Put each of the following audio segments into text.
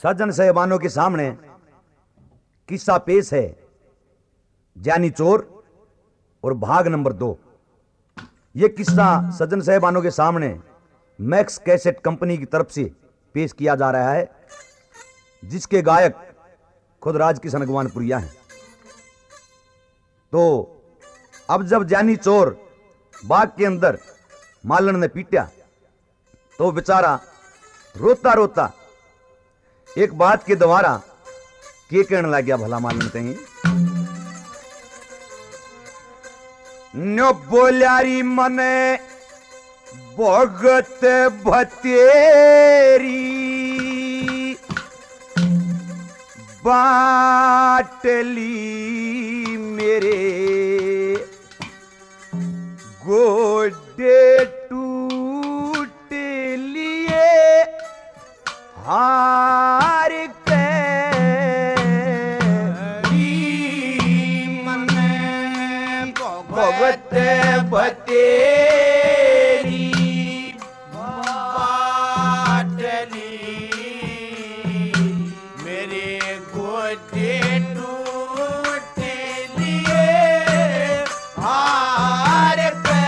सज्जन साहिबानों के सामने किस्सा पेश है जानी चोर और भाग नंबर 2। यह किस्सा सज्जन साहिबानों के सामने मैक्स कैसेट कंपनी की तरफ से पेश किया जा रहा है, जिसके गायक खुद राजकिशन अगवानपुरिया हैं। तो अब जब जानी चोर बाग के अंदर मालन ने पीटा तो बेचारा रोता रोता एक बात के द्वारा के कहने लग गया, भला मालन कहीं न्यो बोल्यारी मने भगत भतेरी बाटली मेरे गोडे टूट लिए हार के मने भगत भतेरी बाटली मेरे गोडे टूट लिए हार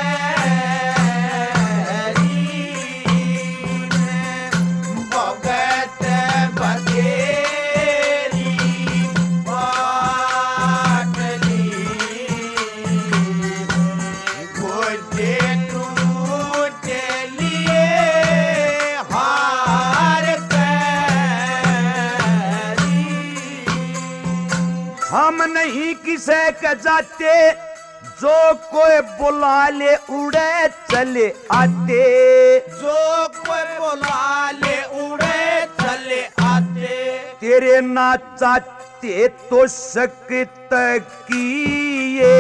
हम नहीं किसे के जाते, जो कोई बुला ले उड़े चले आते, जो कोई बुला ले उड़े चले आते। तेरे ना चाहते तो सकत किए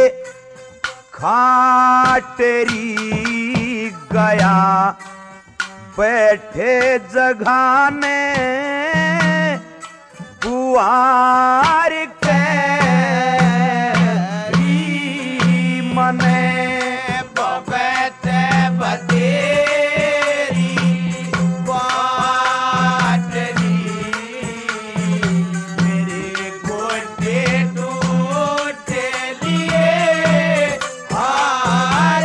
खाटरी गया बैठे जगाने बुआर मने भगत भतेरी बाटली मेरे गोडे टूट लिए हार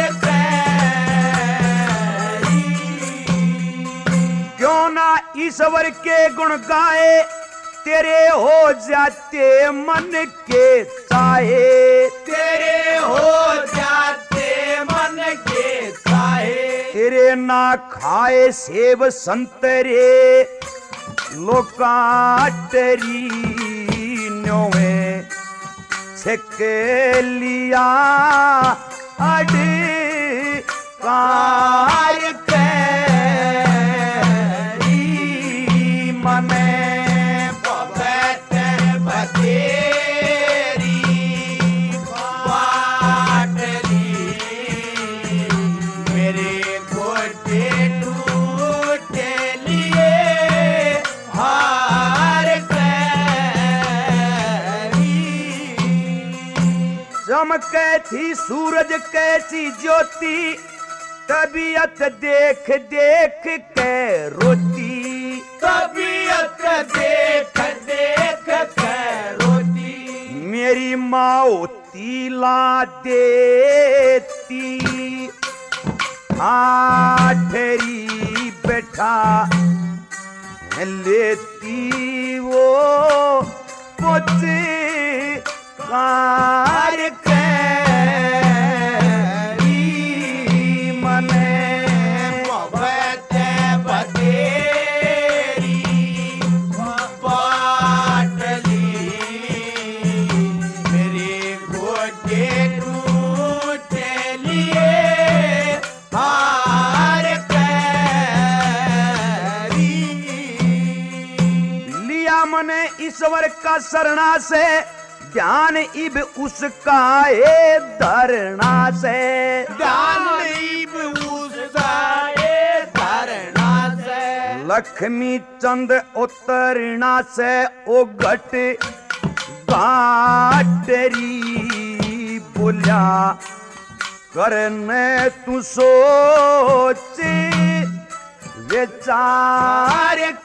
क्यों ना ईश्वर के गुण गाए, तेरे हो जाते मन के चाहे, तेरे हो जाते मन के चाहे। तेरे ना खाए सेब संतरे लोकाटरी न्योवे छक लिया अड कार मने चमके थी सूरज कैसी ज्योति, तबीयत देख देख के रोती, तबीयत देख देख के रोती। मेरी माँ तीला देती आठरी बैठा लेती वो पुत कार मने भगत भतेरी बाटली मेरे गोडे टूट लिए हार लिया मने ईश्वर का शरणा से, ध्यान इब उसका ए धरना से, ध्यान इब उसका ए धरना से। लक्ष्मी चंद उतरना से ओ घट बाटरी बोल्या करने तू सोच विचार